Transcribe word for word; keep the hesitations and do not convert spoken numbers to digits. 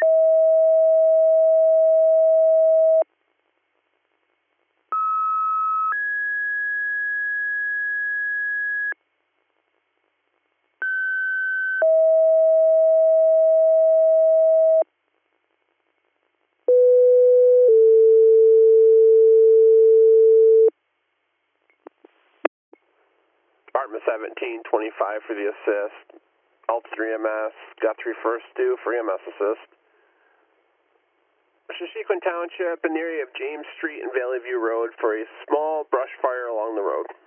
Department seventeen twenty-five for the assist. Alt three M S, Guthrie first due for E M S assist. Shashequin Township in the area of James Street and Valley View Road for a small brush fire along the road.